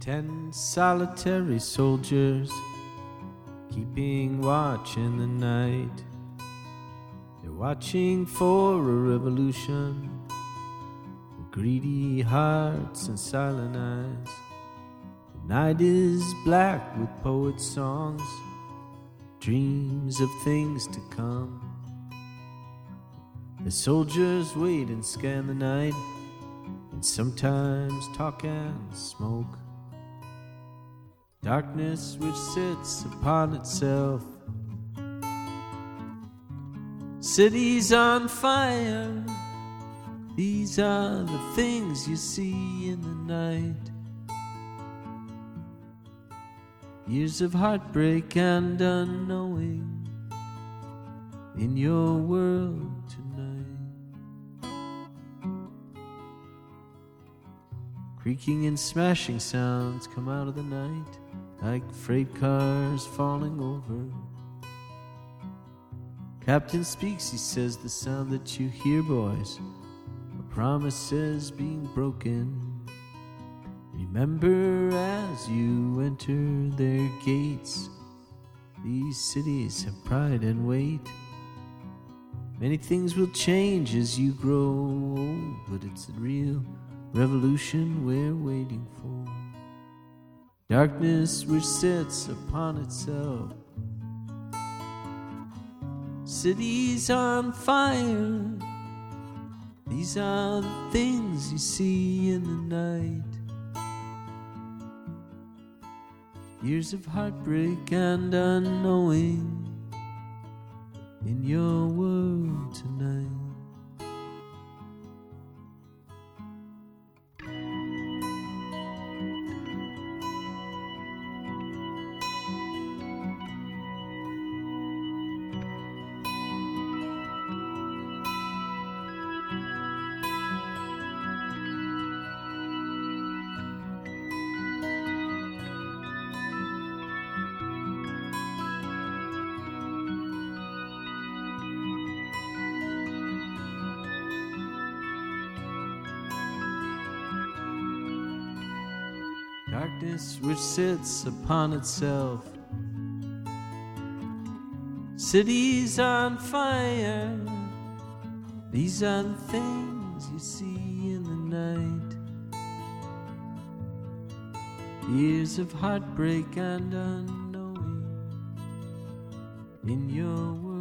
10 solitary soldiers keeping watch in the night. They're watching for a revolution with greedy hearts and silent eyes. The night is black with poets' songs, dreams of things to come. The soldiers wait and scan the night, and sometimes talk and smoke. Darkness which sits upon itself, cities on fire. These are the things you see in the night. Years of heartbreak and unknowing in your world tonight. Creaking and smashing sounds come out of the night, like freight cars falling over. Captain speaks, he says, the sound that you hear, boys, are promises being broken. Remember as you enter their gates, these cities have pride and weight. Many things will change as you grow old, but it's the real revolution we're waiting for. Darkness which sits upon itself, cities on fire. These are the things you see in the night. Years of heartbreak and unknowing in your world tonight. Darkness which sits upon itself, cities on fire. These are the things you see in the night. Years of heartbreak and unknowing in your world.